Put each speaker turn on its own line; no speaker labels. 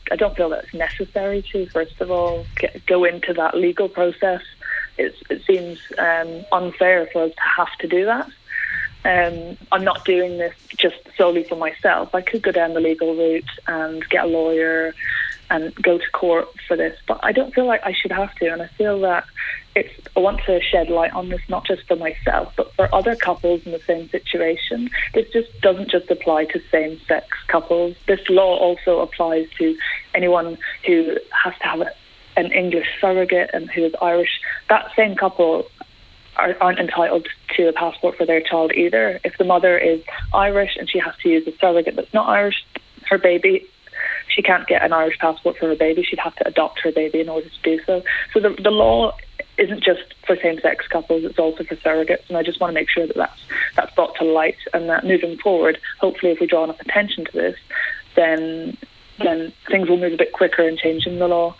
I don't feel that it's necessary to, first of all, go into that legal process. It seems unfair for us to have to do that. I'm not doing this just solely for myself. I could go down the legal route and get a lawyer and go to court for this, but I don't feel like I should have to, and I feel that I want to shed light on this, not just for myself, but for other couples in the same situation. This just doesn't just apply to same-sex couples. This law also applies to anyone who has to have an English surrogate and who is Irish. That same couple aren't entitled to a passport for their child either. If the mother is Irish and she has to use a surrogate that's not Irish, her baby, she can't get an Irish passport for her baby. She'd have to adopt her baby in order to do so. So the law isn't just for same-sex couples, it's also for surrogates, and I just want to make sure that that's brought to light, and that moving forward, hopefully if we draw enough attention to this, then things will move a bit quicker in changing the law.